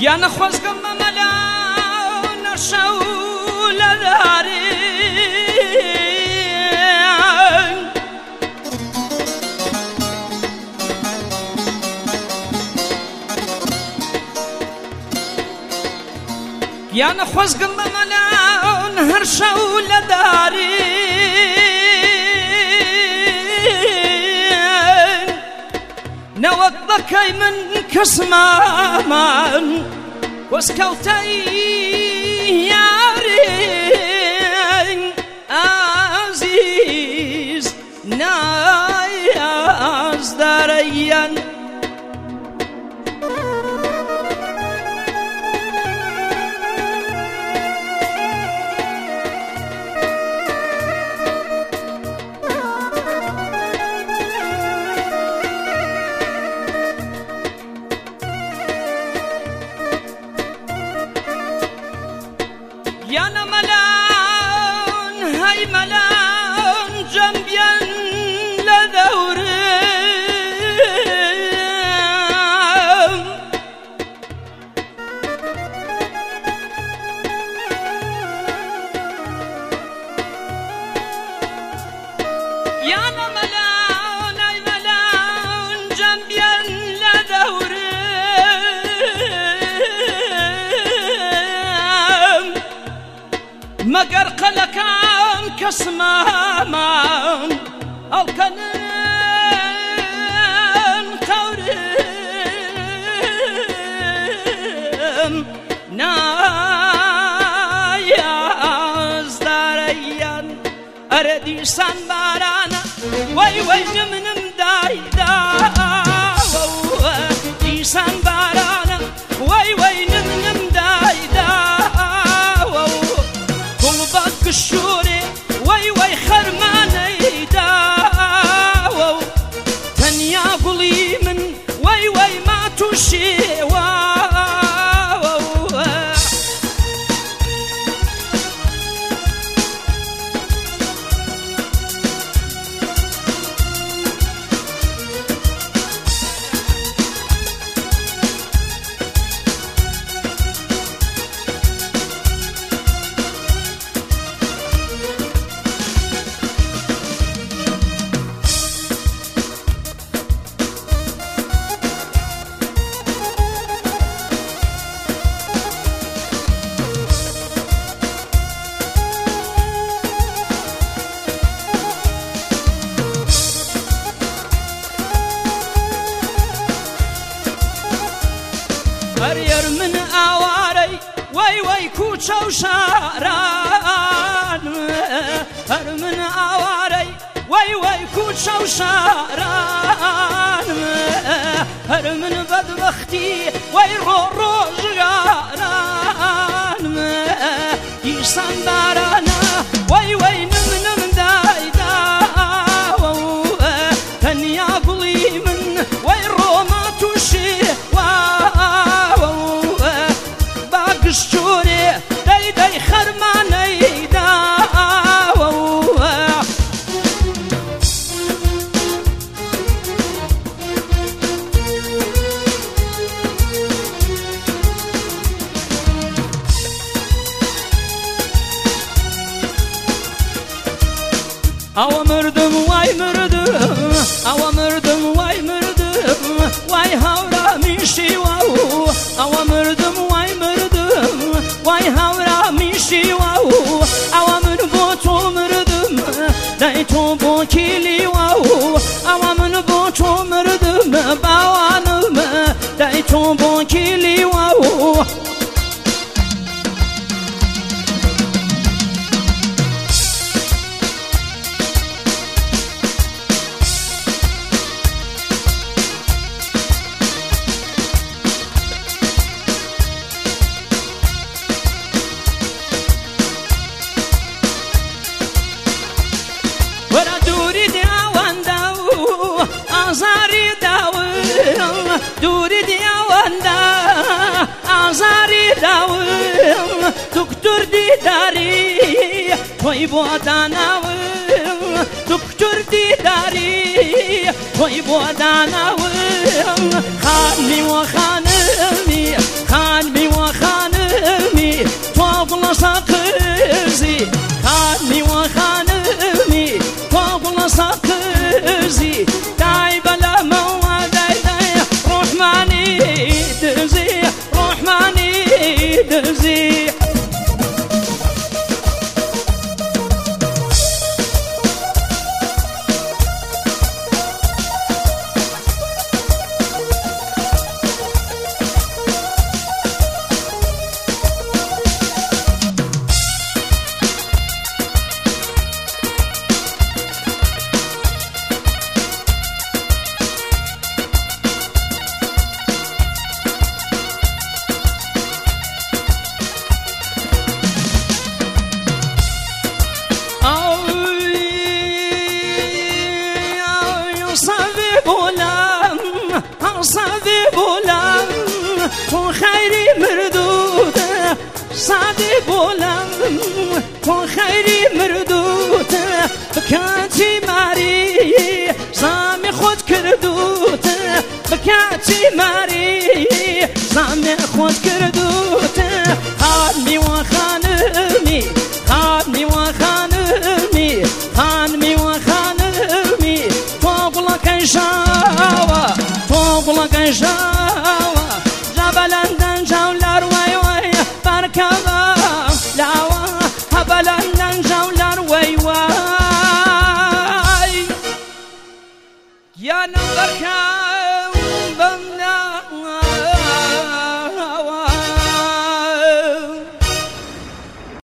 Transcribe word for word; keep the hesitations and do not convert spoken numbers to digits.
يا نخوز قم ملا نشول داري يا نخوز قم ملا نهر شول داري نوضكي من كسمان وسكوتي يارين عزيز نايز داريان يانا ملان هاي ملان جنبيا لدورم يانا ملان هاي ملان جنبيا لدورم مقر قلكام كسمان أو كنن قورم نايز داريان أردي سان بارانا وي وي نمنم دايدا دي سان بارانا وي وي نمنم دايدا الشوري وي وي خرماني داو تنيا قولي من وي وي ما تشي واو هرير من اواري وي وي كوچا وشاران هر من اواري وي وي كوچا وشاران هر من بدبختي وي رو روجاران يسان بارانا وي وي نم نم دايدا تنيا قولي من وي رو ما تشي الشوري داي داي خرماني داو أو مردم واي مردم أو مردم واي مردم واي هاورا مشي واو أو مردم واي مردم واي هاورا مشي واو أو من بوتو مردم دايتو بوكيلي واو أو من بوتو مردم باوانم دايتو بوكيلي واو azari dawu duri diyawanda azari dawu doktor didari toy bu adanawu doktor didari toy bu adanawu khanmi wa khanmi khanmi توقل ساقزي خاني وخانمي توقل ساقزي داي بلا موادي داي روح ماني دزي روح ماني دزي صادي بولام تو خيري مردود صادي بولام تو خيري مردود بكاتي ماري زامي خود كردوت بكاتي ماري زامي خود كردوت خانمي وخانمي خانمي وخانمي خانمي وخانمي فوق شاوة فوق شاوة جبلندن جولار وي وي بركبا لاوة هبلندن جولار وي وي يا نبركب